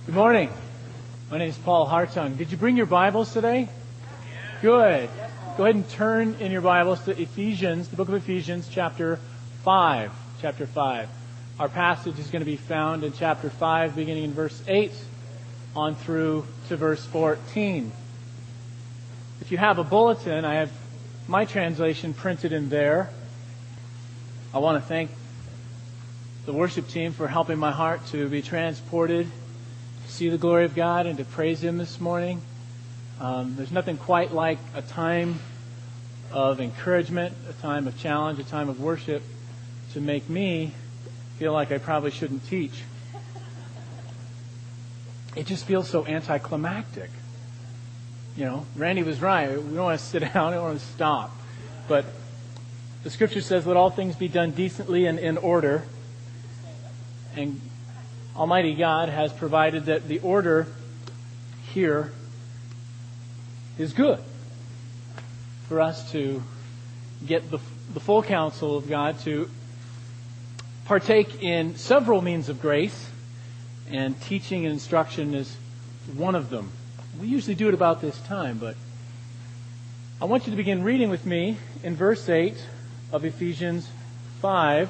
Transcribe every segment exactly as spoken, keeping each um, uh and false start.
Good morning. My name is Paul Hartung. Did you bring your Bibles today? Good. Go ahead and turn in your Bibles to Ephesians, the book of Ephesians, chapter five. Chapter five. Our passage is going to be found in chapter five, beginning in verse eight, on through to verse fourteen. If you have a bulletin, I have my translation printed in there. I want to thank the worship team for helping my heart to be transported to see the glory of God and to praise Him this morning. Um, there's nothing quite like a time of encouragement, a time of challenge, a time of worship to make me feel like I probably shouldn't teach. It just feels so anticlimactic. You know, Randy was right. We don't want to sit down, we don't want to stop. But the Scripture says, let all things be done decently and in order. And Almighty God has provided that the order here is good for us to get the, the full counsel of God, to partake in several means of grace, and teaching and instruction is one of them. We usually do it about this time, but I want you to begin reading with me in verse eight of Ephesians five.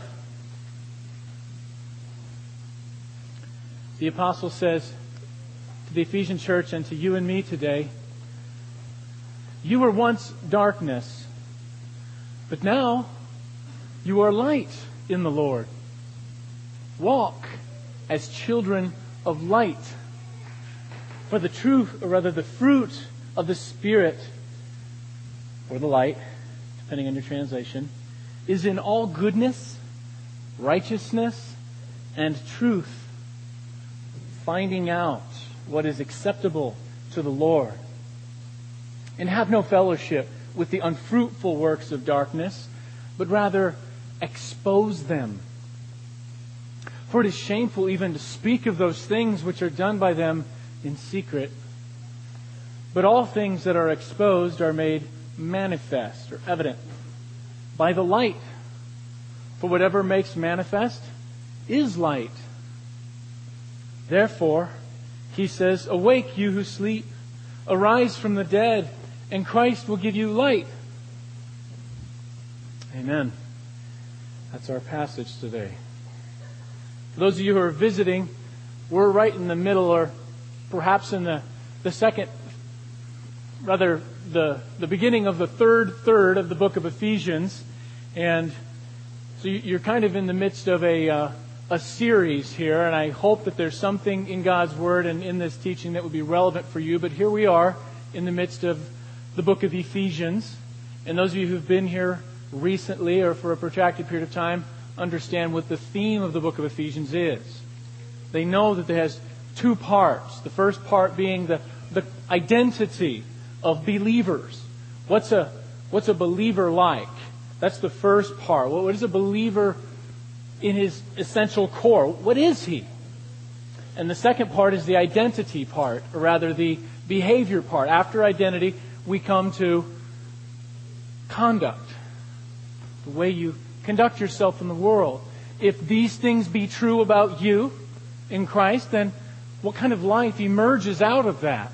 The apostle says to the Ephesian church and to you and me today, you were once darkness, but now you are light in the Lord. Walk as children of light. For the truth, or rather the fruit of the Spirit, or the light, depending on your translation, is in all goodness, righteousness, and truth, finding out what is acceptable to the Lord. And have no fellowship with the unfruitful works of darkness, but rather expose them. For it is shameful even to speak of those things which are done by them in secret. But all things that are exposed are made manifest or evident by the light. For whatever makes manifest is light. Therefore, he says, awake, you who sleep, arise from the dead, and Christ will give you light. Amen. That's our passage today. For those of you who are visiting, we're right in the middle, or perhaps in the, the second, rather the, the beginning of the third third of the book of Ephesians. And so you're kind of in the midst of a, uh, a series here, and I hope that there's something in God's Word and in this teaching that would be relevant for you. But here we are in the midst of the book of Ephesians. And those of you who've been here recently or for a protracted period of time understand what the theme of the book of Ephesians is. They know that it has two parts. The first part being the, the identity of believers. What's a, what's a believer like? That's the first part. What is a believer in his essential core? What is he? And the second part is the identity part, or rather the behavior part. After identity, we come to conduct. The way you conduct yourself in the world. If these things be true about you in Christ, then what kind of life emerges out of that?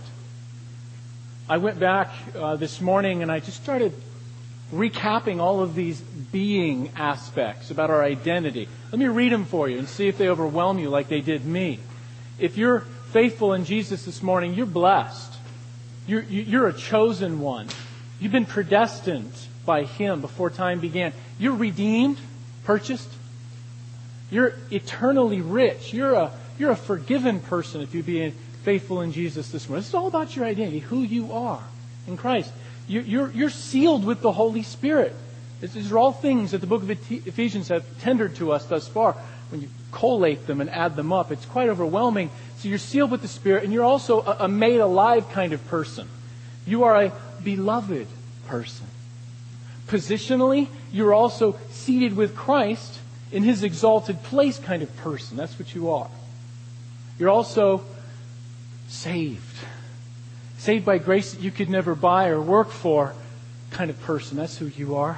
I went back uh, this morning and I just started recapping all of these being aspects about our identity. Let me read them for you and see if they overwhelm you like they did me. If you're faithful in Jesus this morning, you're blessed. You're, you're a chosen one. You've been predestined by Him before time began. You're redeemed, purchased. You're eternally rich. You're a, you're a forgiven person if you be faithful in Jesus this morning. It's all about your identity, who you are in Christ. You're, you're sealed with the Holy Spirit. These are all things that the book of Ephesians have tendered to us thus far. When you collate them and add them up, it's quite overwhelming. So you're sealed with the Spirit, and you're also a, a made alive kind of person. You are a beloved person. Positionally, you're also seated with Christ in His exalted place kind of person. That's what you are. You're also saved. Saved by grace that you could never buy or work for kind of person. That's who you are.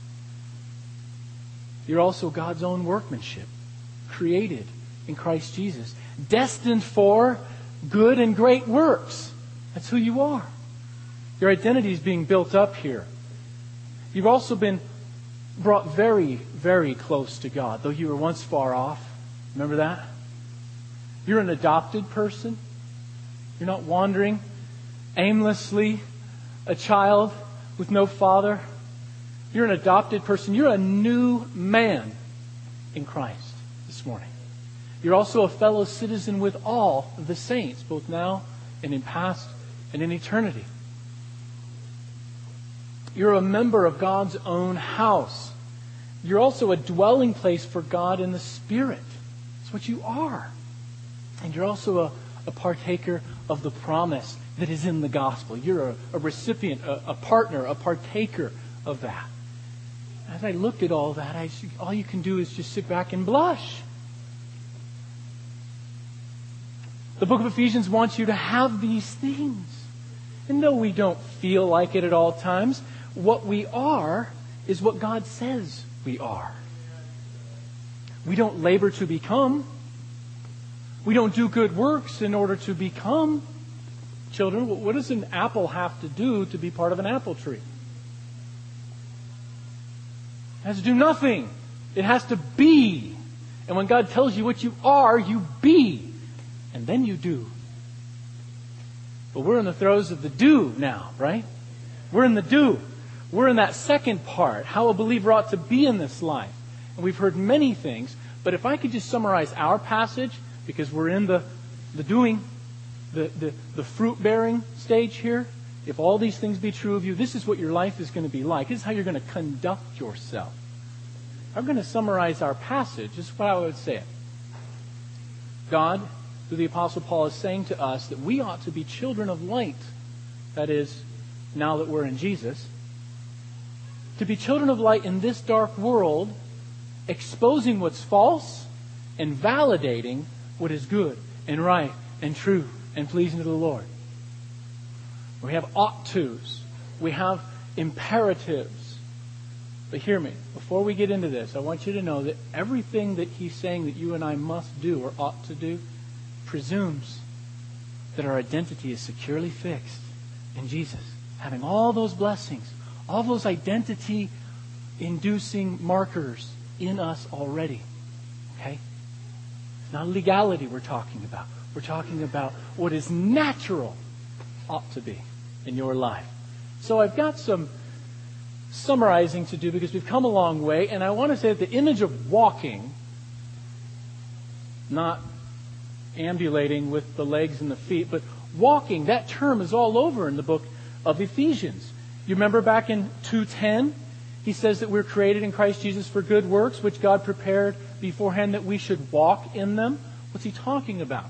You're also God's own workmanship, created in Christ Jesus, destined for good and great works. That's who you are. Your identity is being built up here. You've also been brought very, very close to God, though you were once far off. Remember that? You're an adopted person. You're not wandering aimlessly, a child with no father. You're an adopted person. You're a new man in Christ this morning. You're also a fellow citizen with all the saints, both now and in past and in eternity. You're a member of God's own house. You're also a dwelling place for God in the Spirit. That's what you are. And you're also a, a partaker of the promise that is in the gospel. You're a, a recipient, a, a partner, a partaker of that. As I looked at all that, I, all you can do is just sit back and blush. The book of Ephesians wants you to have these things. And though we don't feel like it at all times, what we are is what God says we are. We don't labor to become. We don't do good works in order to become. Children, what does an apple have to do to be part of an apple tree? It has to do nothing. It has to be. And when God tells you what you are, you be. And then you do. But we're in the throes of the do now, right? We're in the do. We're in that second part, how a believer ought to be in this life. And we've heard many things, but if I could just summarize our passage, because we're in the, the doing, the, the, the fruit-bearing stage here. If all these things be true of you, this is what your life is going to be like. This is how you're going to conduct yourself. I'm going to summarize our passage. This is what I would say it. God, through the Apostle Paul, is saying to us that we ought to be children of light. That is, now that we're in Jesus. To be children of light in this dark world, exposing what's false and validating what is good and right and true and pleasing to the Lord. We have ought tos. We have imperatives. But hear me, before we get into this, I want you to know that everything that he's saying that you and I must do or ought to do presumes that our identity is securely fixed in Jesus. Having all those blessings, all those identity-inducing markers in us already. Okay? It's not legality we're talking about. We're talking about what is natural ought to be in your life. So I've got some summarizing to do because we've come a long way, and I want to say that the image of walking, not ambulating with the legs and the feet, but walking, that term is all over in the book of Ephesians. You remember back in two ten, he says that we're created in Christ Jesus for good works, which God prepared beforehand that we should walk in them. What's he talking about?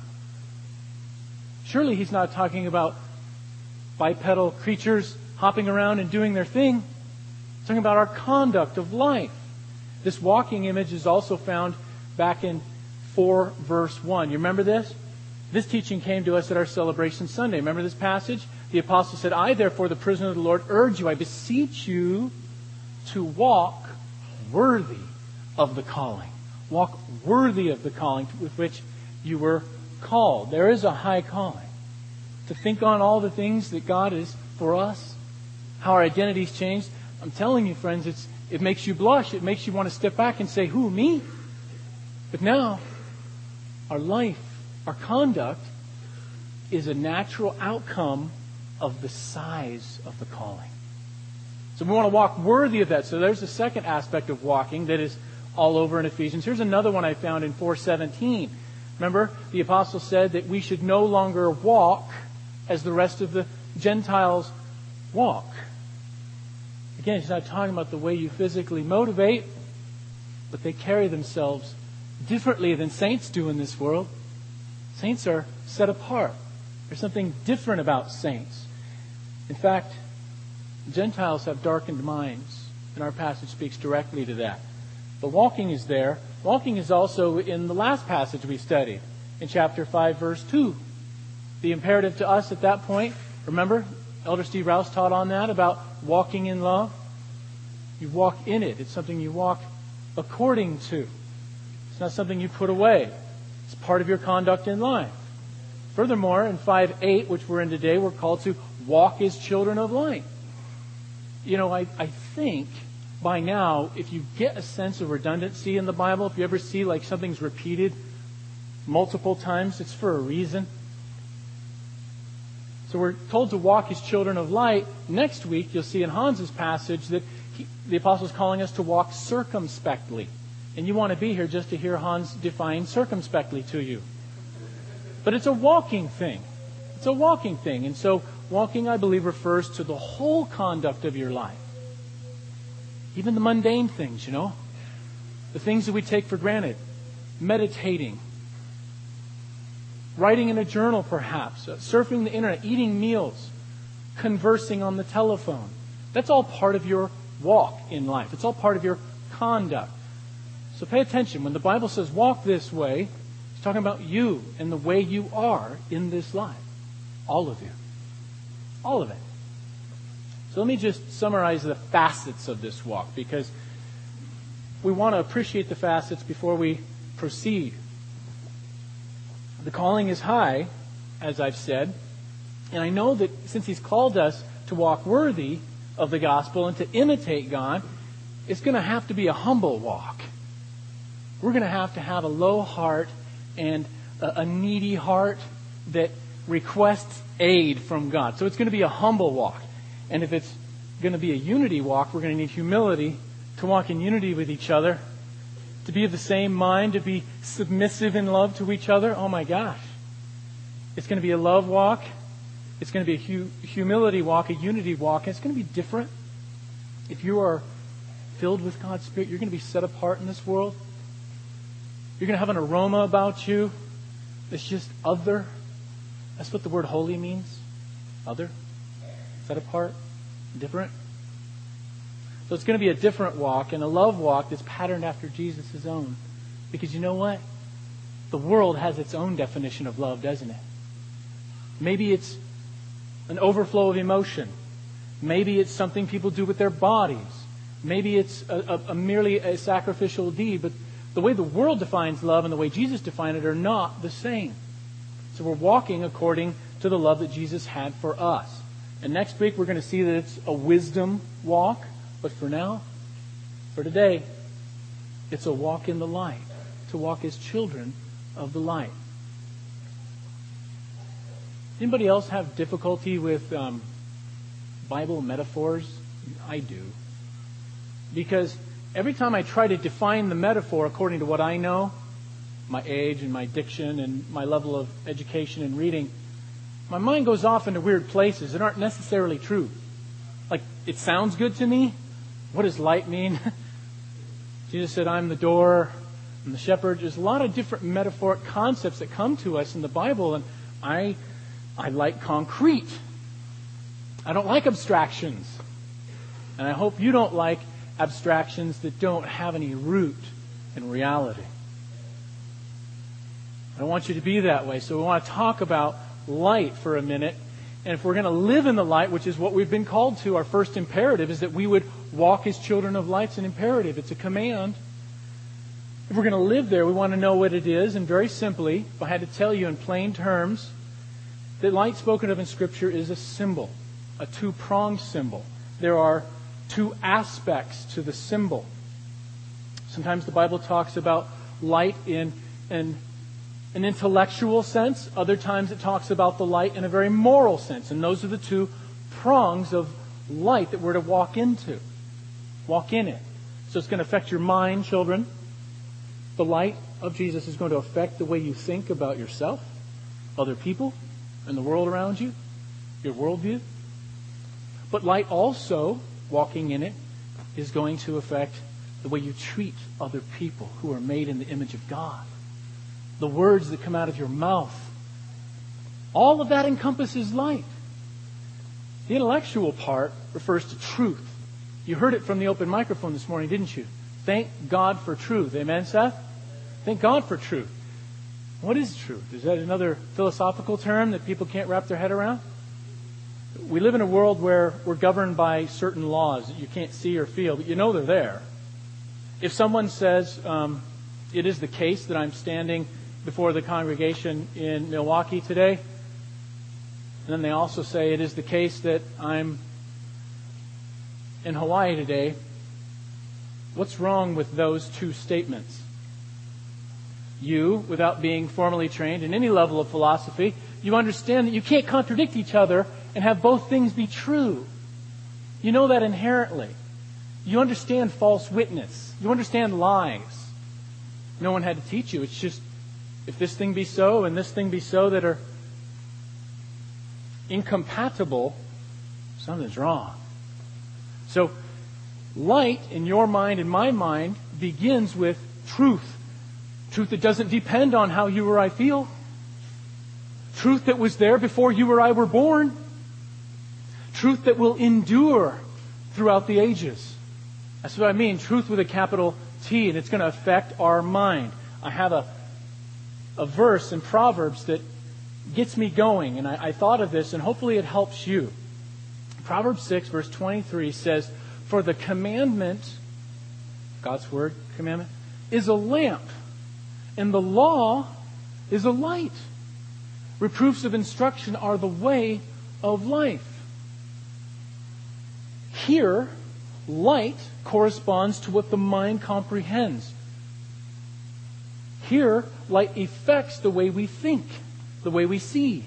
Surely he's not talking about bipedal creatures hopping around and doing their thing. He's talking about our conduct of life. This walking image is also found back in four verse one. You remember this? This teaching came to us at our celebration Sunday. Remember this passage? The apostle said, I, therefore, the prisoner of the Lord, urge you, I beseech you to walk worthy of the calling. Walk worthy of the calling with which you were called. There is a high calling. To think on all the things that God is for us, how our identity's changed. I'm telling you, friends, it's it makes you blush. It makes you want to step back and say, who, me? But now, our life, our conduct, is a natural outcome of the size of the calling. So we want to walk worthy of that. So there's the second aspect of walking that is all over in Ephesians. Here's another one I found in four seventeen. Remember, the apostle said that we should no longer walk as the rest of the Gentiles walk. Again, he's not talking about the way you physically motivate, but they carry themselves differently than saints do in this world. Saints are set apart. There's something different about saints. In fact, Gentiles have darkened minds, and our passage speaks directly to that. But walking is there. Walking is also in the last passage we studied, in chapter five, verse two. The imperative to us at that point, remember, Elder Steve Rouse taught on that, about walking in love. You walk in it. It's something you walk according to. It's not something you put away. It's part of your conduct in life. Furthermore, in five eight, which we're in today, we're called to walk as children of light. You know, I, I think by now, if you get a sense of redundancy in the Bible, if you ever see like something's repeated multiple times, it's for a reason. So we're told to walk as children of light. Next week, you'll see in Hans's passage that he, the Apostle is calling us to walk circumspectly. And you want to be here just to hear Hans define circumspectly to you. But it's a walking thing. It's a walking thing. And so walking, I believe, refers to the whole conduct of your life. Even the mundane things, you know. The things that we take for granted. Meditating. Writing in a journal, perhaps. Uh, surfing the internet. Eating meals. Conversing on the telephone. That's all part of your walk in life. It's all part of your conduct. So pay attention. When the Bible says walk this way, it's talking about you and the way you are in this life. All of you. All of it. So let me just summarize the facets of this walk, because we want to appreciate the facets before we proceed. The calling is high, as I've said, and I know that since He's called us to walk worthy of the gospel and to imitate God, it's going to have to be a humble walk. We're going to have to have a low heart and a, a needy heart that requests aid from God. So it's going to be a humble walk. And if it's going to be a unity walk, we're going to need humility to walk in unity with each other, to be of the same mind, to be submissive in love to each other. Oh my gosh. It's going to be a love walk. It's going to be a hu- humility walk, a unity walk. It's going to be different. If you are filled with God's Spirit, you're going to be set apart in this world. You're going to have an aroma about you that's just other. That's what the word holy means. Other. Set apart. Different. So it's going to be a different walk, and a love walk that's patterned after Jesus' own. Because you know what? The world has its own definition of love, doesn't it? Maybe it's an overflow of emotion. Maybe it's something people do with their bodies. Maybe it's a, a, a merely a sacrificial deed. But the way the world defines love and the way Jesus defined it are not the same. So we're walking according to the love that Jesus had for us. And next week we're going to see that it's a wisdom walk. But for now, for today, it's a walk in the light. To walk as children of the light. Anybody else have difficulty with um, Bible metaphors? I do. Because every time I try to define the metaphor according to what I know, my age and my diction and my level of education and reading, my mind goes off into weird places that aren't necessarily true. Like, it sounds good to me. What does light mean? Jesus said, I'm the door, I'm the shepherd. There's a lot of different metaphoric concepts that come to us in the Bible, and I, I like concrete. I don't like abstractions. And I hope you don't like abstractions that don't have any root in reality. I don't want you to be that way. So we want to talk about light for a minute. And if we're going to live in the light, which is what we've been called to, our first imperative is that we would walk as children of light. It's an imperative. It's a command. If we're going to live there, we want to know what it is. And very simply, if I had to tell you in plain terms, that light spoken of in Scripture is a symbol, a two-pronged symbol. There are two aspects to the symbol. Sometimes the Bible talks about light in an an intellectual sense. Other times it talks about the light in a very moral sense. And those are the two prongs of light that we're to walk into. Walk in it. So it's going to affect your mind, children. The light of Jesus is going to affect the way you think about yourself, other people, and the world around you, your worldview. But light also, walking in it, is going to affect the way you treat other people who are made in the image of God. The words that come out of your mouth. All of that encompasses light. The intellectual part refers to truth. You heard it from the open microphone this morning, didn't you? Thank God for truth. Amen, Seth? Thank God for truth. What is truth? Is that another philosophical term that people can't wrap their head around? We live in a world where we're governed by certain laws that you can't see or feel, but you know they're there. If someone says, um, it is the case that I'm standing before the congregation in Milwaukee today. And then they also say it is the case that I'm in Hawaii today. What's wrong with those two statements? You, without being formally trained in any level of philosophy, you understand that you can't contradict each other and have both things be true. You know that inherently. You understand false witness. You understand lies. No one had to teach you. It's just, if this thing be so and this thing be so that are incompatible, something's wrong. So, light in your mind and my mind begins with truth. Truth that doesn't depend on how you or I feel. Truth that was there before you or I were born. Truth that will endure throughout the ages. That's what I mean. Truth with a capital T, and it's going to affect our mind. I have a, a verse in Proverbs that gets me going, and I, I thought of this, and hopefully it helps you. Proverbs six, verse twenty-three says, "For the commandment," God's word, commandment, "is a lamp, and the law is a light. Reproofs of instruction are the way of life." Here, light corresponds to what the mind comprehends. Here, light affects the way we think, the way we see.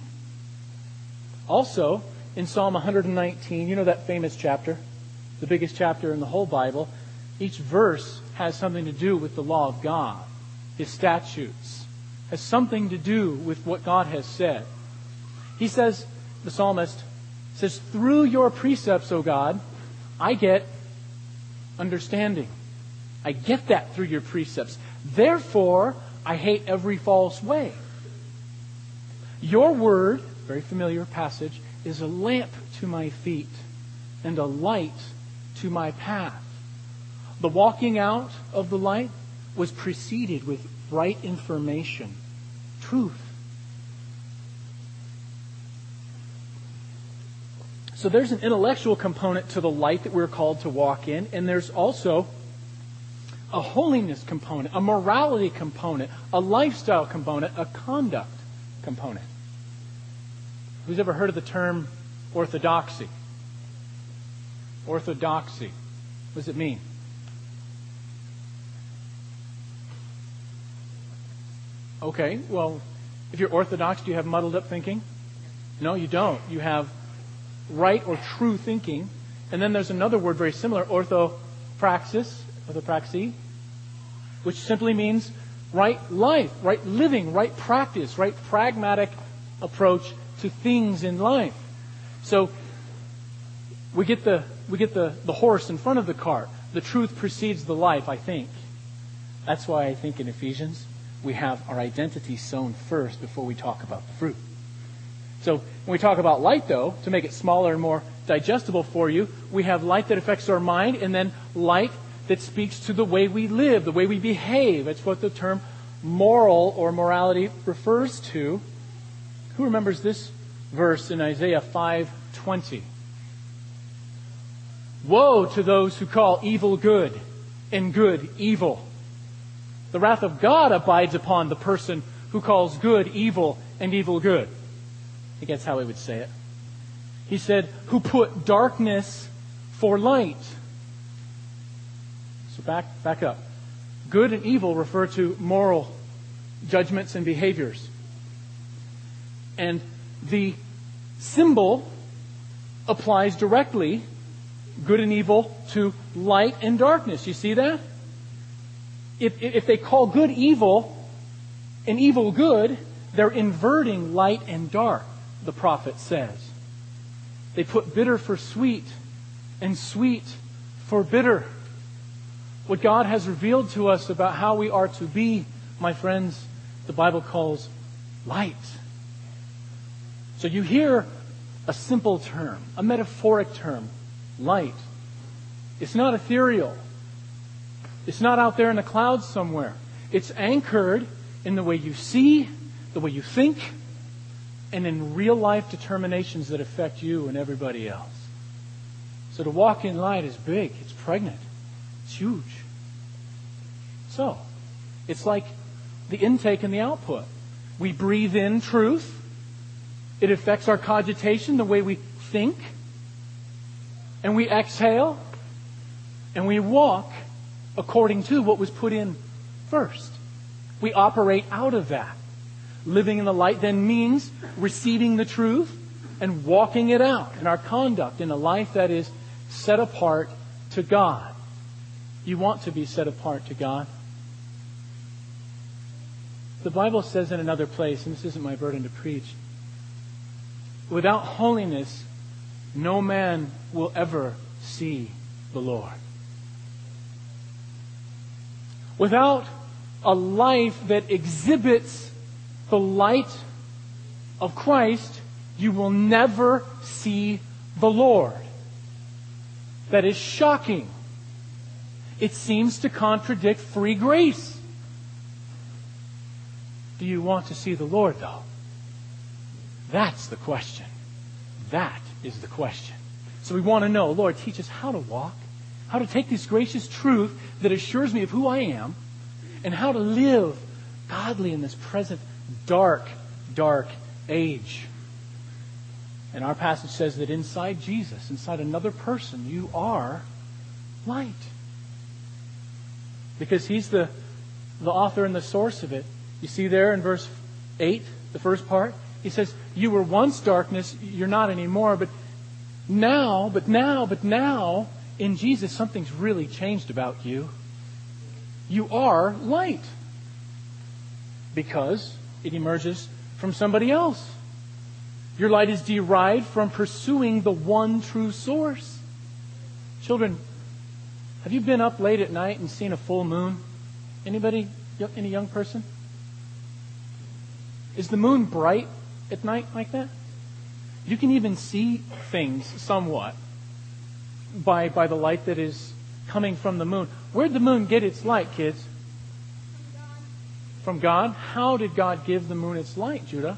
Also, in Psalm one nineteen, you know that famous chapter, the biggest chapter in the whole Bible, each verse has something to do with the law of God, His statutes, has something to do with what God has said. He says, the psalmist says, "Through your precepts, O God, I get understanding. I get that through your precepts. Therefore, I hate every false way. Your word," very familiar passage, "is a lamp to my feet and a light to my path." The walking out of the light was preceded with right information, truth. So there's an intellectual component to the light that we're called to walk in, and there's also a holiness component, a morality component, a lifestyle component, a conduct component. Who's ever heard of the term orthodoxy? Orthodoxy. What does it mean? Okay, well, if you're orthodox, do you have muddled up thinking? No, you don't. You have right or true thinking. And then there's another word very similar, orthopraxis, orthopraxy, which simply means right life, right living, right practice, right pragmatic approach to things in life. So we get the we get the, the horse in front of the cart. The truth precedes the life, I think. That's why I think in Ephesians we have our identity sown first before we talk about the fruit. So when we talk about light, though, to make it smaller and more digestible for you, we have light that affects our mind, and then light that speaks to the way we live, the way we behave. It's what the term moral or morality refers to. Who remembers this verse in Isaiah five twenty? "Woe to those who call evil good and good evil. The wrath of God abides upon the person who calls good evil and evil good." I think that's how he would say it. He said, "Who put darkness for light." So back, back up. Good and evil refer to moral judgments and behaviors. And the symbol applies directly, good and evil, to light and darkness. You see that? If, if they call good evil and evil good, they're inverting light and dark, the prophet says. They put bitter for sweet and sweet for bitter. What God has revealed to us about how we are to be, my friends, the Bible calls light. So you hear a simple term, a metaphoric term, light. It's not ethereal. It's not out there in the clouds somewhere. It's anchored in the way you see, the way you think, and in real life determinations that affect you and everybody else. So to walk in light is big. It's pregnant. It's huge. So, it's like the intake and the output. We breathe in truth. It affects our cogitation, the way we think. And we exhale. And we walk according to what was put in first. We operate out of that. Living in the light then means receiving the truth and walking it out in our conduct in a life that is set apart to God. You want to be set apart to God. The Bible says in another place, and this isn't my burden to preach, without holiness, no man will ever see the Lord. Without a life that exhibits the light of Christ, you will never see the Lord. That is shocking. It seems to contradict free grace. Do you want to see the Lord, though? That's the question. That is the question. So we want to know, Lord, teach us how to walk, how to take this gracious truth that assures me of who I am, and how to live godly in this present dark, dark age. And our passage says that inside Jesus, inside another person, you are light. Because He's the, the author and the source of it. You see there in verse eight, the first part, He says, you were once darkness, you're not anymore, but now, but now, but now, in Jesus, something's really changed about you. You are light. Because it emerges from somebody else. Your light is derived from pursuing the one true source. Children, have you been up late at night and seen a full moon? Anybody? Any young person? Is the moon bright at night like that? You can even see things somewhat by, by the light that is coming from the moon. Where'd the moon get its light, kids? From God. How did God give the moon its light, Judah?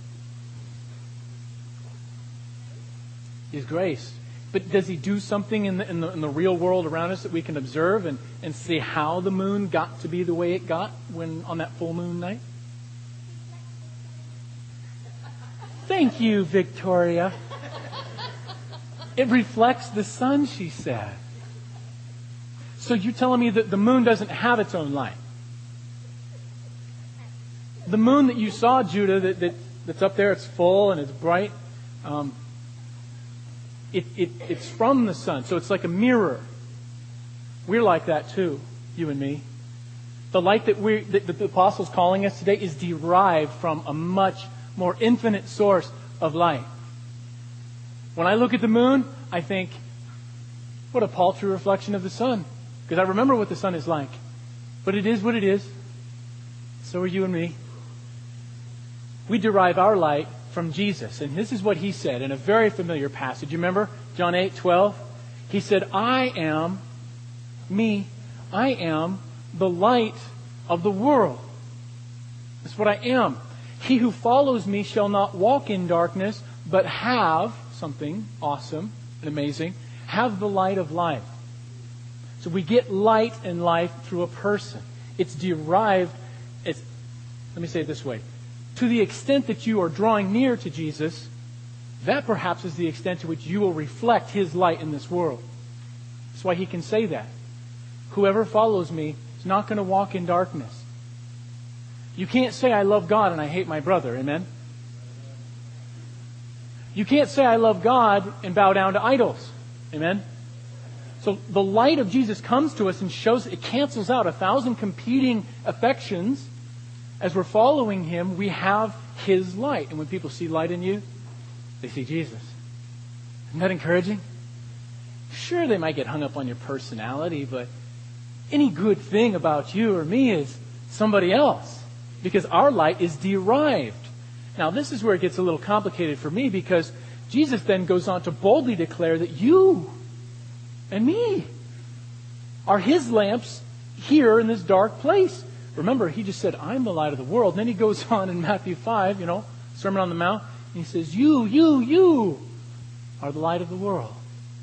His grace. But does He do something in the, in the, in the real world around us that we can observe and, and see how the moon got to be the way it got when on that full moon night? Thank you, Victoria. It reflects the sun, she said. So you're telling me that the moon doesn't have its own light? The moon that you saw, Judah, that, that that's up there, it's full and it's bright. Um, it, it it's from the sun, so it's like a mirror. We're like that too, you and me. The light that we that the apostle's calling us today is derived from a much more infinite source of light. When I look at the moon, I think, what a paltry reflection of the sun. Because I remember what the sun is like. But it is what it is. So are you and me. We derive our light from Jesus. And this is what He said in a very familiar passage. You remember John eight twelve? He said, I am, me, I am the light of the world. That's what I am. He who follows me shall not walk in darkness, but have something awesome and amazing, have the light of life. So we get light and life through a person. It's derived, it's, let me say it this way. To the extent that you are drawing near to Jesus, that perhaps is the extent to which you will reflect His light in this world. That's why He can say that. Whoever follows me is not going to walk in darkness. You can't say, I love God and I hate my brother. Amen? You can't say, I love God and bow down to idols. Amen? So the light of Jesus comes to us and shows, it cancels out a thousand competing affections. As we're following Him, we have His light. And when people see light in you, they see Jesus. Isn't that encouraging? Sure, they might get hung up on your personality, but any good thing about you or me is somebody else. Because our light is derived. Now, this is where it gets a little complicated for me, because Jesus then goes on to boldly declare that you and me are His lamps here in this dark place. Remember, He just said, I'm the light of the world. And then He goes on in Matthew five, you know, Sermon on the Mount, and He says, you, you, you are the light of the world.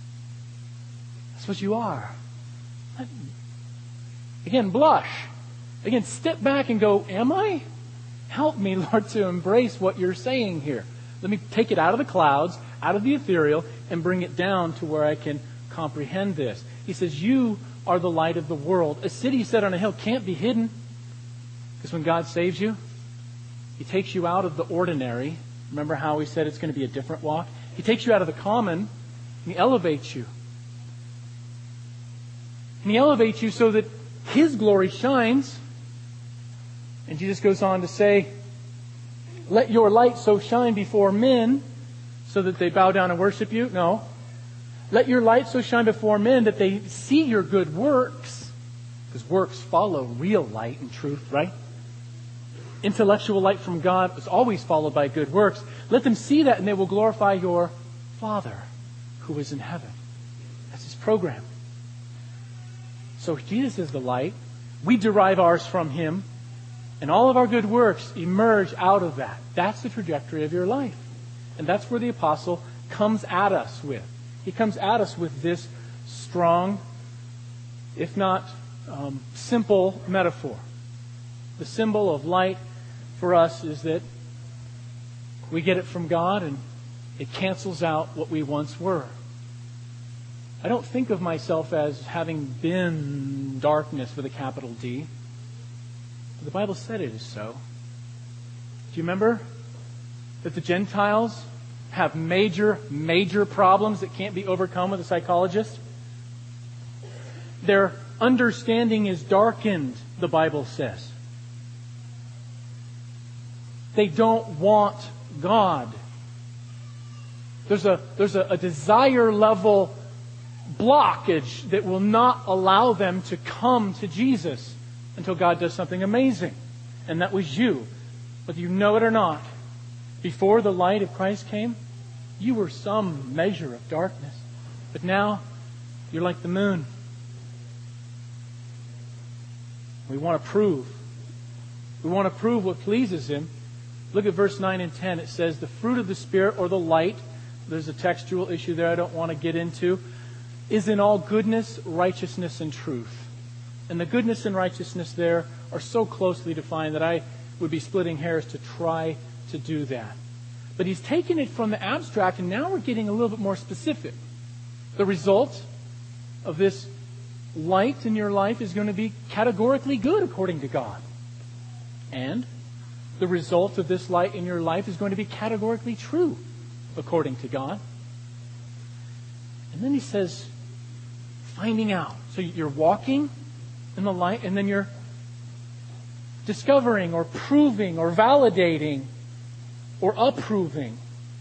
That's what you are. Again, blush. Again, step back and go, am I? Help me, Lord, to embrace what you're saying here. Let me take it out of the clouds, out of the ethereal, and bring it down to where I can comprehend this. He says, you are the light of the world. A city set on a hill can't be hidden. Because when God saves you, He takes you out of the ordinary. Remember how we said it's going to be a different walk? He takes you out of the common, and He elevates you. And He elevates you so that His glory shines. And Jesus goes on to say, let your light so shine before men so that they bow down and worship you. No. Let your light so shine before men that they see your good works. Because works follow real light and truth, right? Intellectual light from God is always followed by good works. Let them see that and they will glorify your Father who is in heaven. That's His program. So Jesus is the light. We derive ours from Him. And all of our good works emerge out of that. That's the trajectory of your life. And that's where the apostle comes at us with. He comes at us with this strong, if not um, simple metaphor. The symbol of light for us is that we get it from God and it cancels out what we once were. I don't think of myself as having been darkness with a capital D. The Bible said it is so. Do you remember that the Gentiles have major, major problems that can't be overcome with a psychologist? Their understanding is darkened, the Bible says. They don't want God. There's a, there's a, a desire level blockage that will not allow them to come to Jesus until God does something amazing. And that was you. Whether you know it or not, before the light of Christ came, you were some measure of darkness. But now, you're like the moon. We want to prove. We want to prove what pleases Him. Look at verse nine and ten. It says, the fruit of the Spirit, or the light, there's a textual issue there I don't want to get into, is in all goodness, righteousness, and truth. And the goodness and righteousness there are so closely defined that I would be splitting hairs to try to do that. But he's taken it from the abstract, and now we're getting a little bit more specific. The result of this light in your life is going to be categorically good according to God. And the result of this light in your life is going to be categorically true according to God. And then he says, finding out. So you're walking in the light, and then you're discovering or proving or validating or approving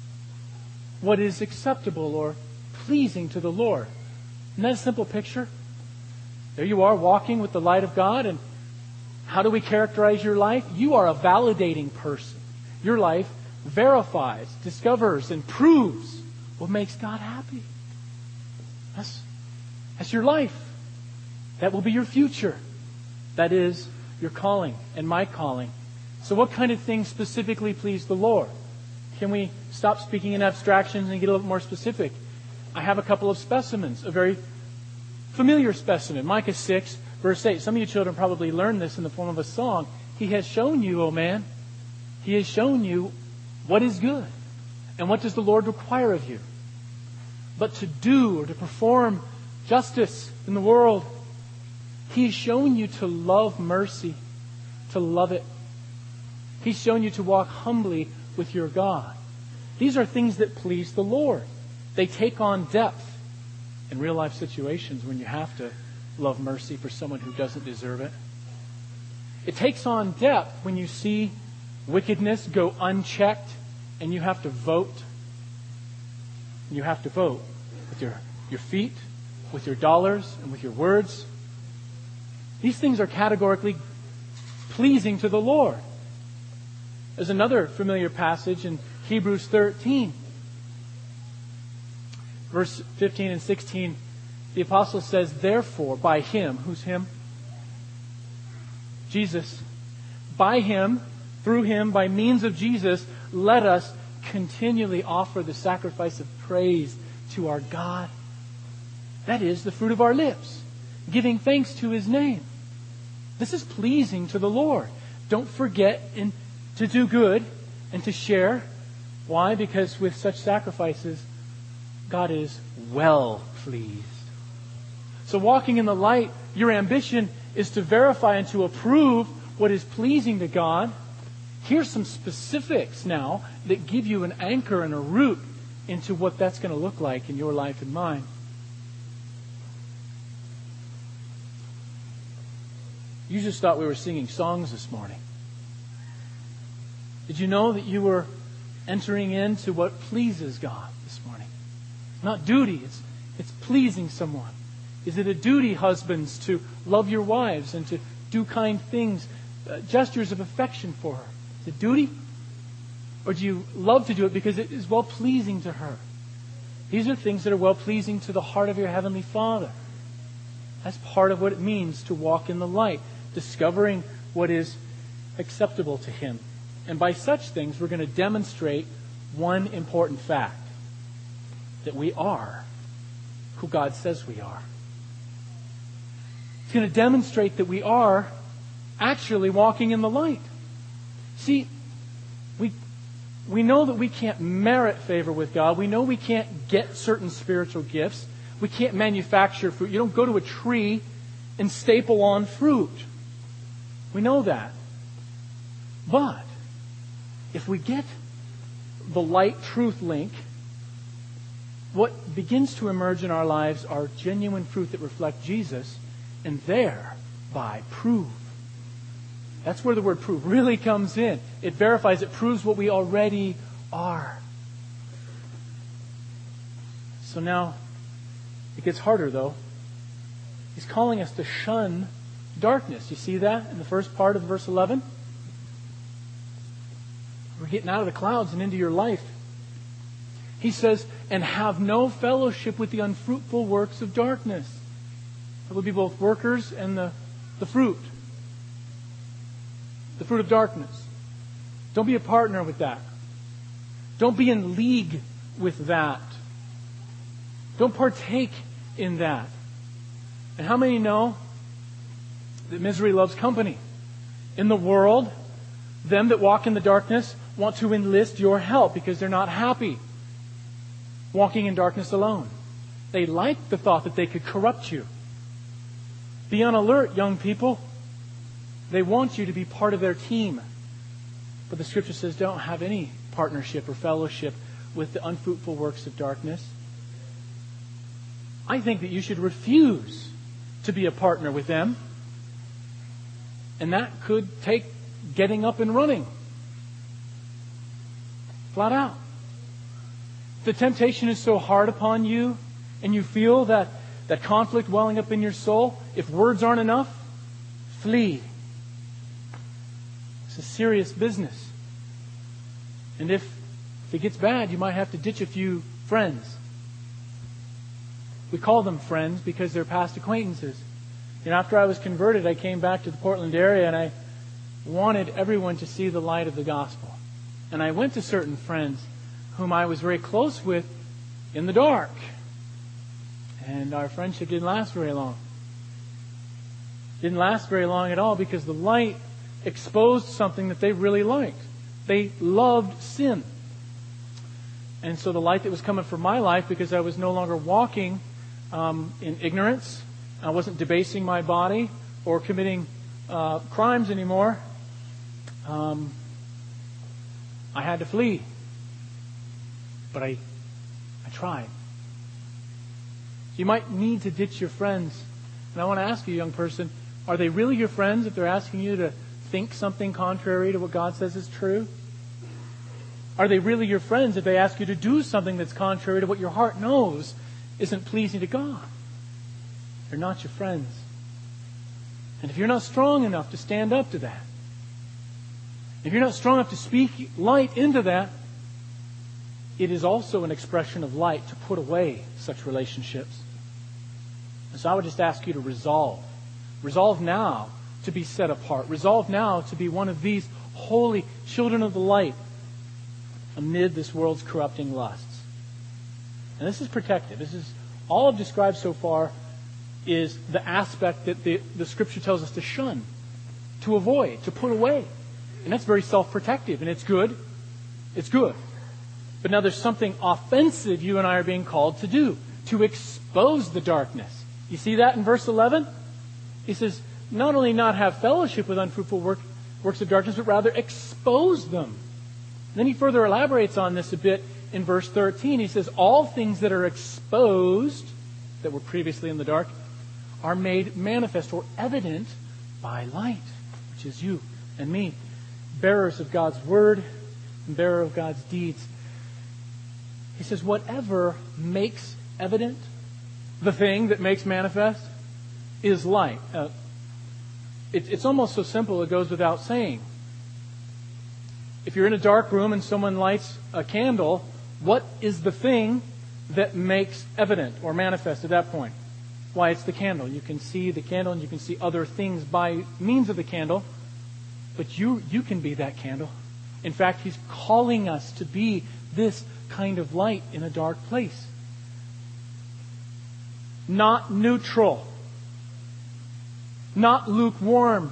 what is acceptable or pleasing to the Lord. Isn't that a simple picture? There you are walking with the light of God, and how do we characterize your life? You are a validating person. Your life verifies, discovers, and proves what makes God happy. That's, that's your life. That will be your future. That is your calling and my calling. So what kind of things specifically please the Lord? Can we stop speaking in abstractions and get a little more specific? I have a couple of specimens. A very familiar specimen. Micah six, verse eight. Some of you children probably learned this in the form of a song. He has shown you, O man. He has shown you what is good. And what does the Lord require of you? But to do or to perform justice in the world. He has shown you to love mercy, to love it. He's shown you to walk humbly with your God. These are things that please the Lord. They take on depth in real life situations when you have to love mercy for someone who doesn't deserve it. It takes on depth when you see wickedness go unchecked and you have to vote. You have to vote with your, your feet, with your dollars, and with your words. These things are categorically pleasing to the Lord. There's another familiar passage in Hebrews thirteen. Verse fifteen and sixteen, the apostle says, therefore, by Him, who's Him? Jesus. By Him, through Him, by means of Jesus, let us continually offer the sacrifice of praise to our God. That is the fruit of our lips, giving thanks to His name. This is pleasing to the Lord. Don't forget in, to do good and to share. Why? Because with such sacrifices, God is well pleased. So walking in the light, your ambition is to verify and to approve what is pleasing to God. Here's some specifics now that give you an anchor and a root into what that's going to look like in your life and mine. You just thought we were singing songs this morning. Did you know that you were entering into what pleases God this morning? Not duty, it's, it's pleasing someone. Is it a duty, husbands, to love your wives and to do kind things, uh, gestures of affection for her? Is it duty? Or do you love to do it because it is well-pleasing to her? These are things that are well-pleasing to the heart of your Heavenly Father. That's part of what it means to walk in the light, discovering what is acceptable to Him. And by such things, we're going to demonstrate one important fact, that we are who God says we are. It's going to demonstrate that we are actually walking in the light. See, we we know that we can't merit favor with God. We know we can't get certain spiritual gifts. We can't manufacture fruit. You don't go to a tree and staple on fruit. We know that. But if we get the light-truth link, what begins to emerge in our lives are genuine fruit that reflect Jesus, and thereby prove. That's where the word prove really comes in. It verifies, it proves what we already are. So now, it gets harder though. He's calling us to shun darkness. You see that in the first part of verse eleven? We're getting out of the clouds and into your life. He says, and have no fellowship with the unfruitful works of darkness. It would be both workers and the, the fruit. The fruit of darkness. Don't be a partner with that. Don't be in league with that. Don't partake in that. And how many know that misery loves company? In the world, them that walk in the darkness want to enlist your help because they're not happy walking in darkness alone. They like the thought that they could corrupt you. Be on alert, young people. They want you to be part of their team. But the Scripture says don't have any partnership or fellowship with the unfruitful works of darkness. I think that you should refuse to be a partner with them. And that could take getting up and running. Flat out. If the temptation is so hard upon you and you feel that, that conflict welling up in your soul, if words aren't enough, flee. It's a serious business. And if, if it gets bad, you might have to ditch a few friends. We call them friends because they're past acquaintances. You know, after I was converted, I came back to the Portland area and I wanted everyone to see the light of the gospel. And I went to certain friends whom I was very close with in the dark. And our friendship didn't last very long. Didn't last very long at all because the light exposed something that they really liked. They loved sin. And so the light that was coming from my life, because I was no longer walking um, in ignorance, I wasn't debasing my body or committing uh, crimes anymore, um, I had to flee. But I, I tried. You might need to ditch your friends. And I want to ask you, young person, are they really your friends if they're asking you to think something contrary to what God says is true? Are they really your friends if they ask you to do something that's contrary to what your heart knows isn't pleasing to God? They're not your friends. And if you're not strong enough to stand up to that, if you're not strong enough to speak light into that, it is also an expression of light to put away such relationships. And so I would just ask you to resolve. Resolve now to be set apart. Resolve now to be one of these holy children of the light amid this world's corrupting lusts. And this is protective. This is all I've described so far is the aspect that the, the Scripture tells us to shun. to avoid, to put away. And that's very self-protective, and it's good. It's good. But now there's something offensive you and I are being called to do, to expose the darkness. You see that in verse eleven? He says, not only not have fellowship with unfruitful work, works of darkness, but rather expose them. And then he further elaborates on this a bit in verse thirteen. He says, all things that are exposed, that were previously in the dark, are made manifest or evident by light, which is you and me, bearers of God's word and bearer of God's deeds. He says, whatever makes evident, the thing that makes manifest, is light. Uh, it, it's almost so simple it goes without saying. If you're in a dark room and someone lights a candle, what is the thing that makes evident or manifest at that point? Why, it's the candle. You can see the candle and you can see other things by means of the candle, but you, you can be that candle. In fact, He's calling us to be this kind of light in a dark place. Not neutral. Not lukewarm.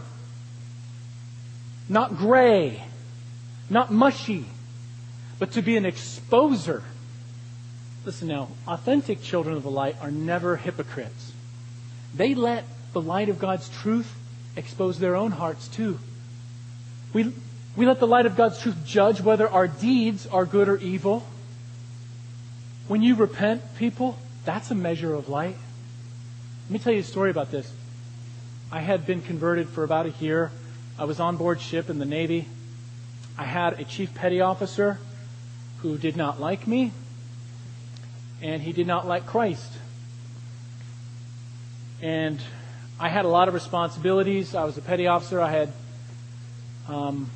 Not gray. Not mushy. But to be an exposer. Listen now, authentic children of the light are never hypocrites. They let the light of God's truth expose their own hearts too. We, we let the light of God's truth judge whether our deeds are good or evil. When you repent, people, that's a measure of light. Let me tell you a story about this. I had been converted for about a year. I was on board ship in the Navy. I had a chief petty officer who did not like me, and he did not like Christ. And I had a lot of responsibilities. I was a petty officer. I had, um,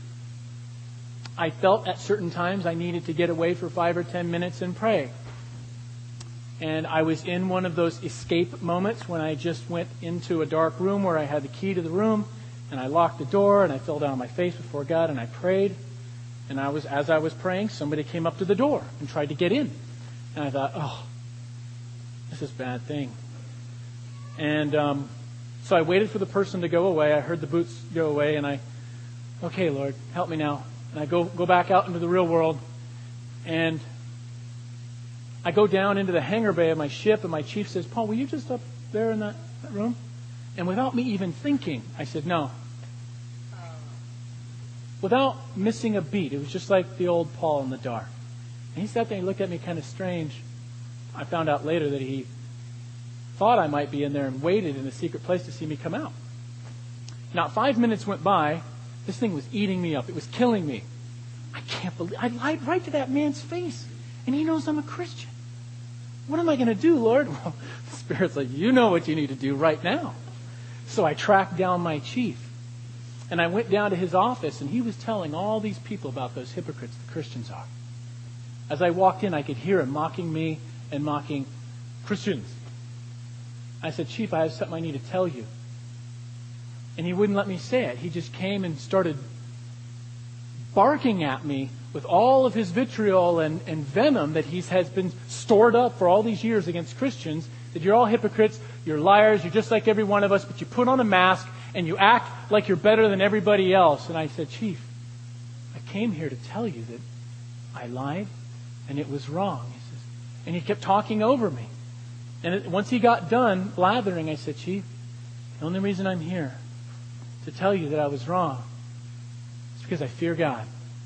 I felt at certain times I needed to get away for five or ten minutes and pray. And I was in one of those escape moments when I just went into a dark room where I had the key to the room, and I locked the door, and I fell down on my face before God, and I prayed. And I was, as I was praying, somebody came up to the door and tried to get in. And I thought, oh, this is a bad thing. And um, so I waited for the person to go away. I heard the boots go away, and I, okay, Lord, help me now. And I go, go back out into the real world, and I go down into the hangar bay of my ship, and my chief says, Paul, were you just up there in that, that room? And without me even thinking, I said, no. Without missing a beat. It was just like the old Paul in the dark. And he sat there and looked at me kind of strange. I found out later that he thought I might be in there and waited in a secret place to see me come out. Not five minutes went by. This thing was eating me up. It was killing me. I can't believe I lied right to that man's face. And he knows I'm a Christian. What am I going to do, Lord? Well, the Spirit's like, you know what you need to do right now. So I tracked down my chief. And I went down to his office, and he was telling all these people about those hypocrites the Christians are. As I walked in, I could hear him mocking me and mocking Christians. I said, Chief, I have something I need to tell you. And he wouldn't let me say it. He just came and started barking at me with all of his vitriol and, and venom that he has been stored up for all these years against Christians, that you're all hypocrites, you're liars, you're just like every one of us, but you put on a mask and you act like you're better than everybody else. And I said, Chief, I came here to tell you that I lied and it was wrong. He says, and he kept talking over me. And it, once he got done blathering, I said, Chief, the only reason I'm here to tell you that I was wrong is because I fear God,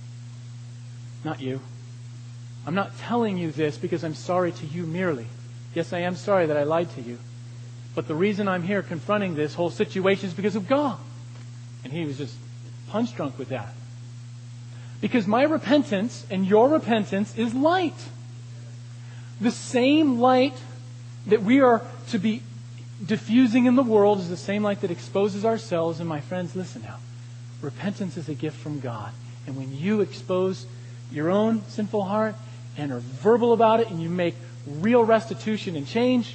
not you. I'm not telling you this because I'm sorry to you merely. Yes, I am sorry that I lied to you. But the reason I'm here confronting this whole situation is because of God. And he was just punch drunk with that. Because my repentance and your repentance is light. The same light that we are to be diffusing in the world is the same light that exposes ourselves. And my friends, listen now. Repentance is a gift from God. And when you expose your own sinful heart and are verbal about it and you make real restitution and change,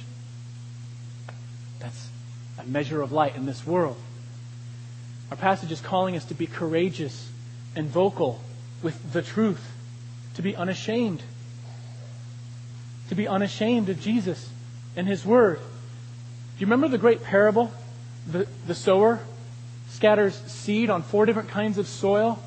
that's a measure of light in this world. Our passage is calling us to be courageous and vocal with the truth, to be unashamed, to be unashamed of Jesus and His Word. Do you remember the great parable, the, the sower? scatters seed on four different kinds of soil.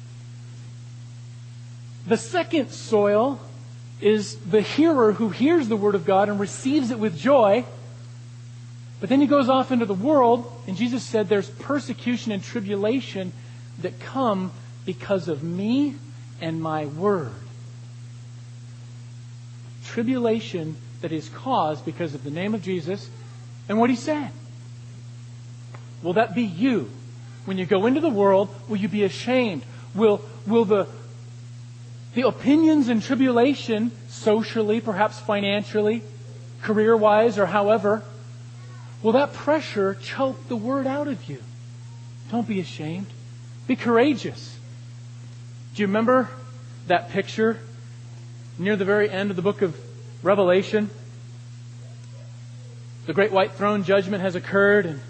The second soil is the hearer who hears the Word of God and receives it with joy. But then he goes off into the world, and Jesus said there's persecution and tribulation that come because of me and my Word. Tribulation that is caused because of the name of Jesus and what He said. Will that be you? When you go into the world, will you be ashamed? Will, will the, the opinions and tribulation, socially, perhaps financially, career-wise, or however, will that pressure choke the Word out of you? Don't be ashamed. Be courageous. Do you remember that picture near the very end of the book of Revelation? The great white throne judgment has occurred, and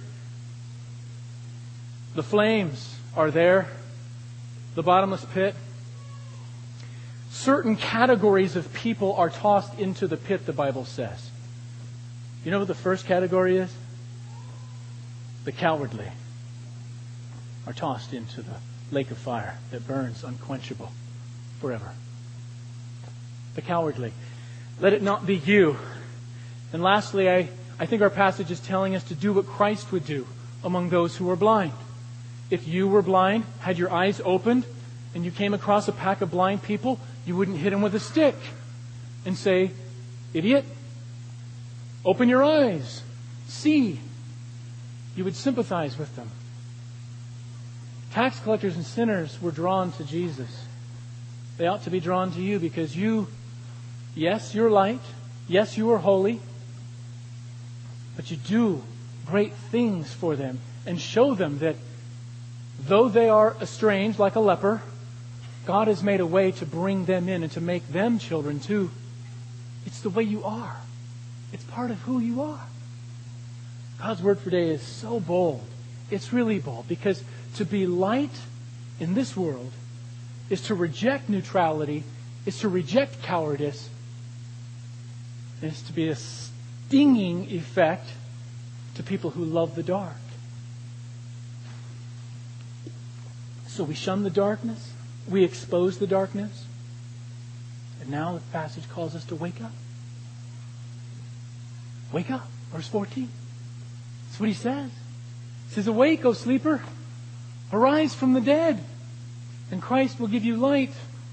the flames are there, the bottomless pit. Certain categories of people are tossed into the pit, the Bible says. You know what the first category is? The cowardly are tossed into the lake of fire that burns unquenchable forever. The cowardly. Let it not be you. And lastly, I, I think our passage is telling us to do what Christ would do among those who are blind. If you were blind, had your eyes opened, and you came across a pack of blind people, you wouldn't hit them with a stick and say, "Idiot, open your eyes, see." You would sympathize with them. Tax collectors and sinners were drawn to Jesus. They ought to be drawn to you because you, yes, you're light. Yes, you are holy. But you do great things for them and show them that though they are estranged like a leper, God has made a way to bring them in and to make them children too. It's the way you are. It's part of who you are. God's word for today is so bold. It's really bold because to be light in this world is to reject neutrality, is to reject cowardice, and it's to be a stinging effect to people who love the dark. So we shun the darkness, we expose the darkness, and now the passage calls us to wake up. Wake up, verse fourteen. That's what he says. He says, "Awake, O sleeper, arise from the dead, and Christ will give you light."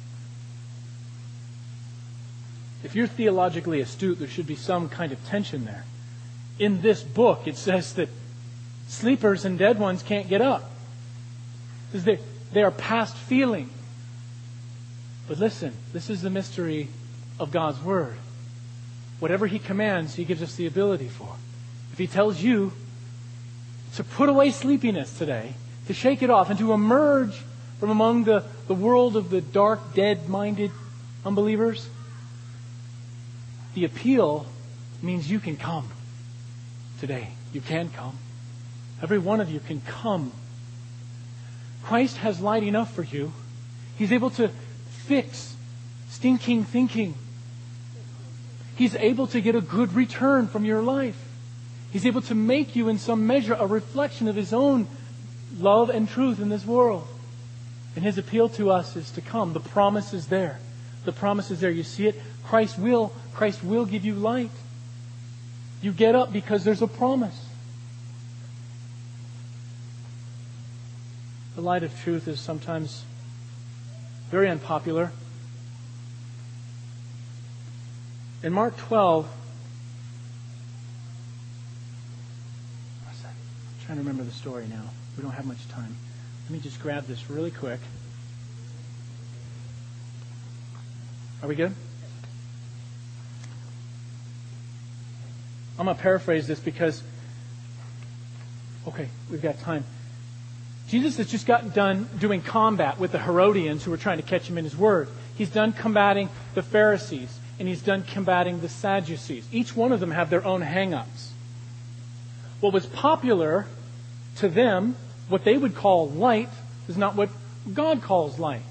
If you're theologically astute, there should be some kind of tension there. In this book, it says that sleepers and dead ones can't get up. Because they, they are past feeling. But listen, this is the mystery of God's Word. Whatever He commands, He gives us the ability for. If He tells you to put away sleepiness today, to shake it off, and to emerge from among the, the world of the dark, dead-minded unbelievers, the appeal means you can come today. You can come. Every one of you can come. Christ has light enough for you. He's able to fix stinking thinking. He's able to get a good return from your life. He's able to make you in some measure a reflection of His own love and truth in this world. And His appeal to us is to come. The promise is there. The promise is there. You see it? Christ will. Christ will give you light. You get up because there's a promise. The light of truth is sometimes very unpopular. In Mark twelve, I'm trying to remember the story now. We don't have much time. Let me just grab this really quick. Are we good? I'm going to paraphrase this because, okay, we've got time. Jesus has just gotten done doing combat with the Herodians who were trying to catch Him in His word. He's done combating the Pharisees, and He's done combating the Sadducees. Each one of them have their own hang-ups. What was popular to them, what they would call light, is not what God calls light.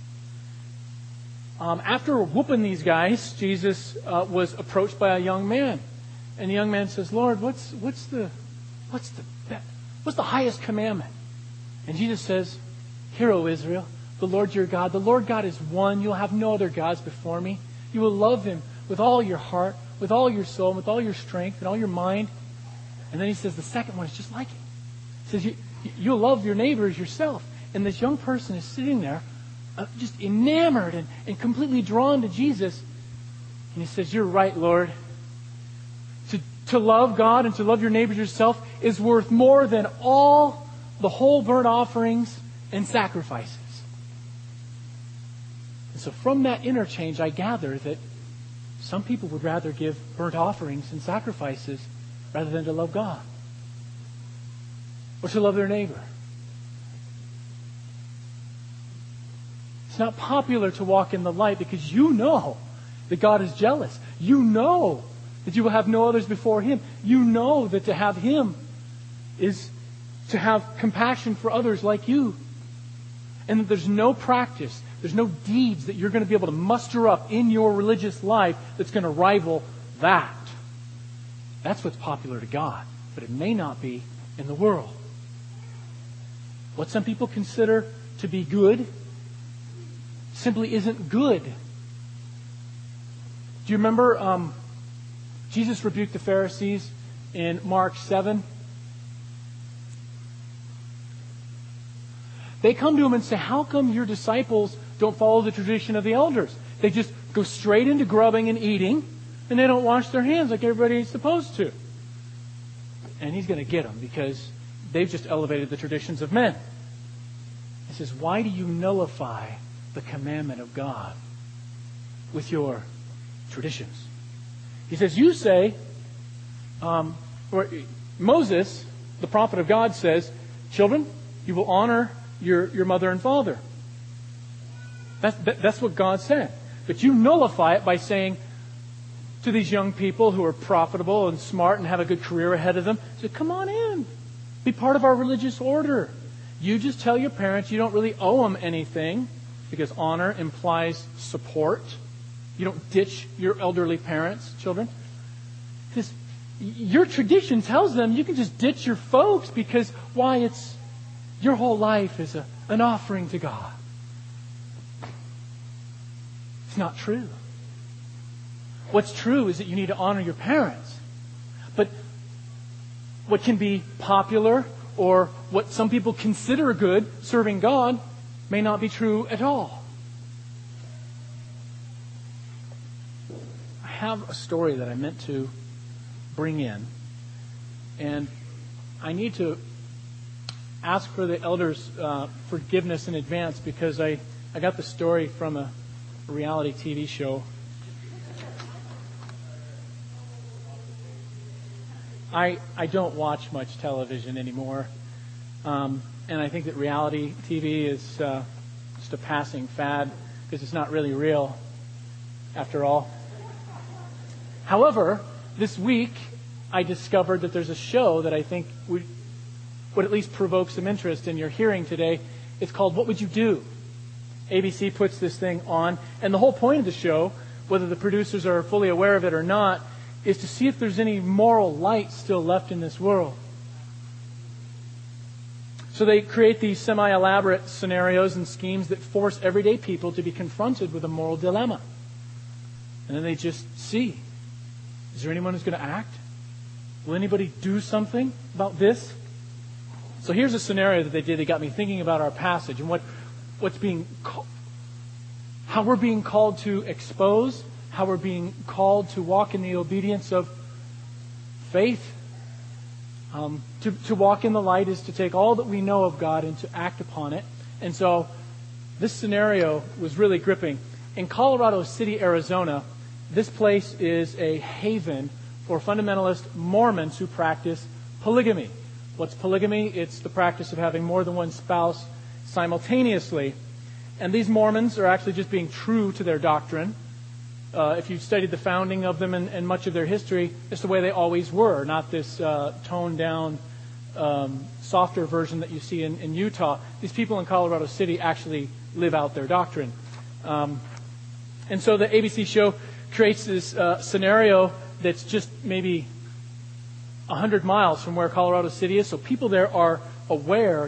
Um, after whooping these guys, Jesus uh, was approached by a young man. And the young man says, "Lord, what's what's the what's the what's the highest commandment?" And Jesus says, "Hear, O Israel, the Lord your God, the Lord God is one. You'll have no other gods before me. You will love him with all your heart, with all your soul, with all your strength, and all your mind." And then he says the second one is just like it. He says, you, you'll love your neighbor as yourself. And this young person is sitting there uh, just enamored and, and completely drawn to Jesus. And he says, "You're right, Lord. To, to love God and to love your neighbor as yourself is worth more than all the whole burnt offerings and sacrifices." And so from that interchange, I gather that some people would rather give burnt offerings and sacrifices rather than to love God or to love their neighbor. It's not popular to walk in the light because you know that God is jealous. You know that you will have no others before Him. You know that to have Him is to have compassion for others like you. And that there's no practice, there's no deeds that you're going to be able to muster up in your religious life that's going to rival that. That's what's popular to God. But it may not be in the world. What some people consider to be good simply isn't good. Do you remember um, Jesus rebuked the Pharisees in Mark seven? They come to Him and say, "How come your disciples don't follow the tradition of the elders? They just go straight into grubbing and eating, and they don't wash their hands like everybody's supposed to." And He's going to get them because they've just elevated the traditions of men. He says, "Why do you nullify the commandment of God with your traditions?" He says, "You say, um, or Moses, the prophet of God, says, 'Children, you will honor your, your mother and father.' That's, that, that's what God said. But you nullify it by saying to these young people who are profitable and smart and have a good career ahead of them, say, 'Come on in. Be part of our religious order. You just tell your parents you don't really owe them anything,' because honor implies support. You don't ditch your elderly parents, children. Because your tradition tells them you can just ditch your folks because, why, it's your whole life is a, an offering to God." It's not true. What's true is that you need to honor your parents. But what can be popular or what some people consider good, serving God, may not be true at all. I have a story that I meant to bring in. And I need to ask for the elders' uh, forgiveness in advance because I, I got the story from a reality T V show. I I don't watch much television anymore. Um, and I think that reality T V is uh, just a passing fad because it's not really real after all. However, this week I discovered that there's a show that I think would, would at least provoke some interest in your hearing today. It's called What Would You Do? A B C puts this thing on, and the whole point of the show, whether the producers are fully aware of it or not, is to see if there's any moral light still left in this world. So they create these semi-elaborate scenarios and schemes that force everyday people to be confronted with a moral dilemma. And then they just see, is there anyone who's going to act? Will anybody do something about this? So here's a scenario that they did that got me thinking about our passage and what what's being, how we're being called to expose, how we're being called to walk in the obedience of faith. Um, to, to walk in the light is to take all that we know of God and to act upon it. And so this scenario was really gripping. In Colorado City, Arizona, this place is a haven for fundamentalist Mormons who practice polygamy. What's polygamy? It's the practice of having more than one spouse simultaneously. And these Mormons are actually just being true to their doctrine. Uh, if you've studied the founding of them and, and much of their history, it's the way they always were, not this uh, toned down, um, softer version that you see in, in Utah. These people in Colorado City actually live out their doctrine. Um, and so the A B C show creates this uh, scenario that's just maybe one hundred miles from where Colorado City is. So people there are aware that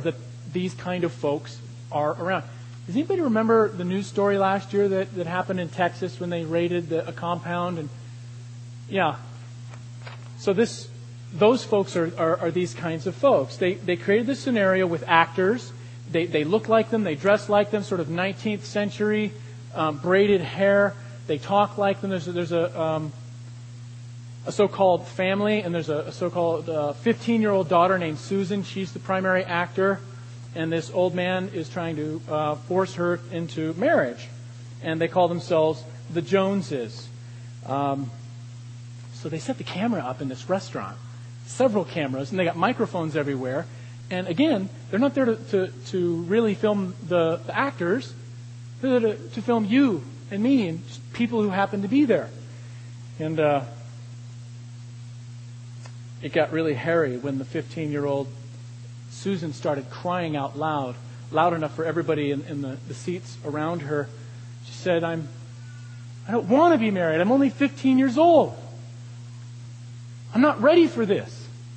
these kind of folks are around. Does anybody remember the news story last year that, that happened in Texas when they raided the, a compound? And yeah. So this, those folks are, are, are these kinds of folks. They, they created this scenario with actors. They, they look like them. They dress like them, sort of nineteenth century, um, braided hair. They talk like them. There's a, there's a, um, a so-called family, and there's a, a so-called uh, fifteen-year-old daughter named Susan. She's the primary actor. And this old man is trying to uh, force her into marriage. And they call themselves the Joneses. Um, so they set the camera up in this restaurant. Several cameras, and they got microphones everywhere. And again, they're not there to, to, to really film the, the actors. They're there to, to film you and me and just people who happen to be there. And uh, it got really hairy when the fifteen-year-old Susan started crying out loud, loud enough for everybody in, in the, the seats around her. She said, I'm, I don't want to be married. I'm only fifteen years old. I'm not ready for this.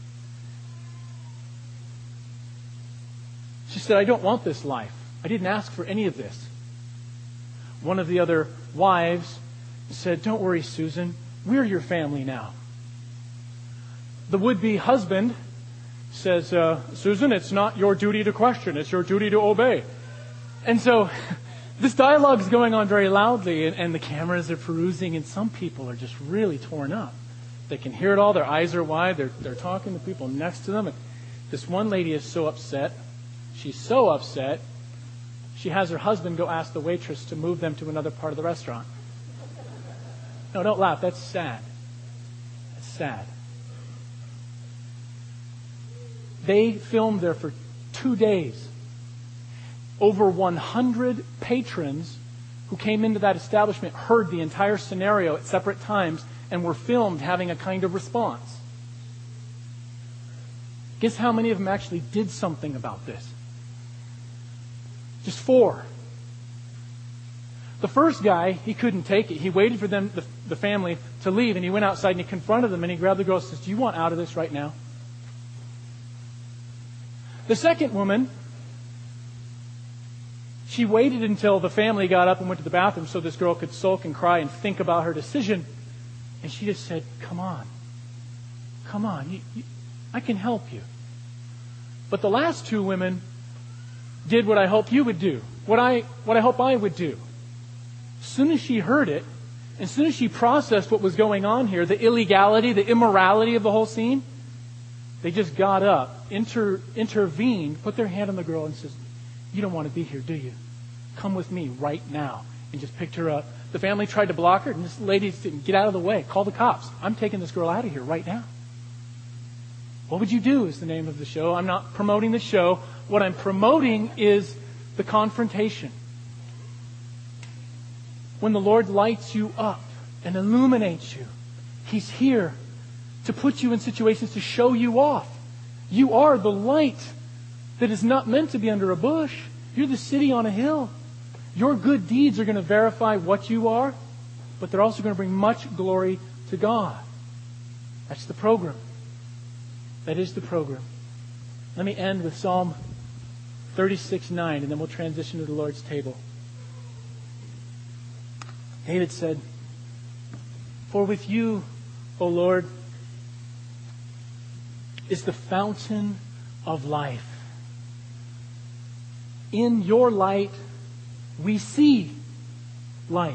She said, I don't want this life. I didn't ask for any of this. One of the other wives said, don't worry, Susan. We're your family now. The would-be husband says, uh, Susan, it's not your duty to question. It's your duty to obey. And so this dialogue is going on very loudly, and, and the cameras are perusing, and some people are just really torn up. They can hear it all. Their eyes are wide. They're, they're talking to people next to them. And this one lady is so upset. She's so upset, she has her husband go ask the waitress to move them to another part of the restaurant. No, don't laugh. That's sad. That's sad. They filmed there for two days. Over one hundred patrons who came into that establishment heard the entire scenario at separate times and were filmed having a kind of response. Guess how many of them actually did something about this? Just four. The first guy, he couldn't take it. He waited for them, the, the family, to leave, and he went outside and he confronted them and he grabbed the girl and says, do you want out of this right now? The second woman, she waited until the family got up and went to the bathroom so this girl could sulk and cry and think about her decision. And she just said, come on. Come on. You, you, I can help you. But the last two women did what I hope you would do. What I, what I hope I would do. As soon as she heard it, as soon as she processed what was going on here, the illegality, the immorality of the whole scene, they just got up, inter, intervened, put their hand on the girl and says, you don't want to be here, do you? Come with me right now. And just picked her up. The family tried to block her, and this lady said, get out of the way. Call the cops. I'm taking this girl out of here right now. What would you do is the name of the show. I'm not promoting the show. What I'm promoting is the confrontation. When the Lord lights you up and illuminates you, He's here to put you in situations to show you off. You are the light that is not meant to be under a bush. You're the city on a hill. Your good deeds are going to verify what you are, but they're also going to bring much glory to God. That's the program. That is the program. Let me end with Psalm thirty-six nine, and then we'll transition to the Lord's table. David said, for with you, O Lord, is the fountain of life. In your light, we see light.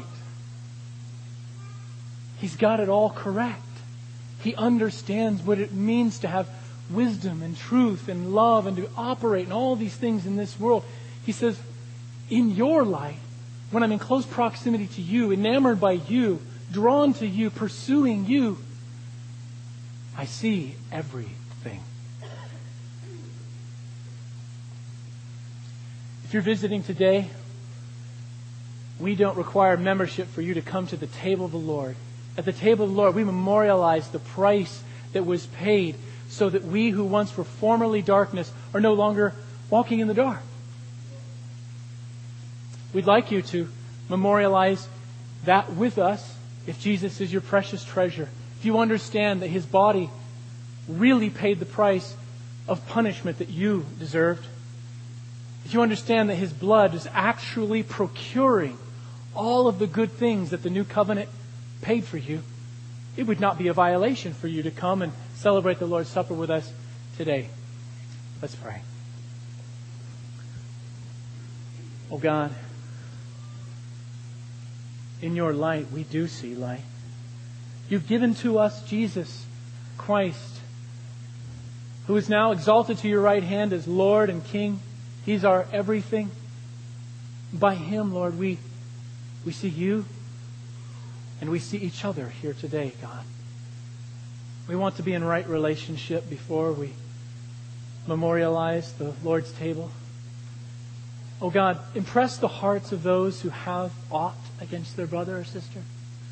He's got it all correct. He understands what it means to have wisdom and truth and love and to operate in all these things in this world. He says, in your light, when I'm in close proximity to you, enamored by you, drawn to you, pursuing you, I see everything. If you're visiting today, we don't require membership for you to come to the table of the Lord. At the table of the Lord, we memorialize the price that was paid so that we who once were formerly darkness are no longer walking in the dark. We'd like you to memorialize that with us if Jesus is your precious treasure. If you understand that His body really paid the price of punishment that you deserved. if you understand that His blood is actually procuring all of the good things that the new covenant paid for you, it would not be a violation for you to come and celebrate the Lord's Supper with us today. Let's pray. Oh God, in your light we do see light. You've given to us Jesus Christ, who is now exalted to your right hand as Lord and King. He's our everything. By Him, Lord, we, we see you and we see each other here today, God. We want to be in right relationship before we memorialize the Lord's table. Oh God, impress the hearts of those who have aught against their brother or sister.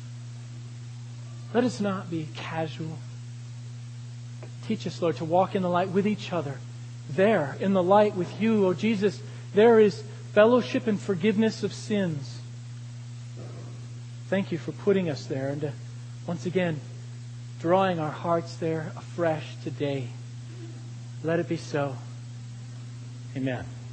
Let us not be casual. Teach us, Lord, to walk in the light with each other. There, in the light with you, oh Jesus, there is fellowship and forgiveness of sins. Thank you for putting us there and uh, once again drawing our hearts there afresh today. Let it be so. Amen.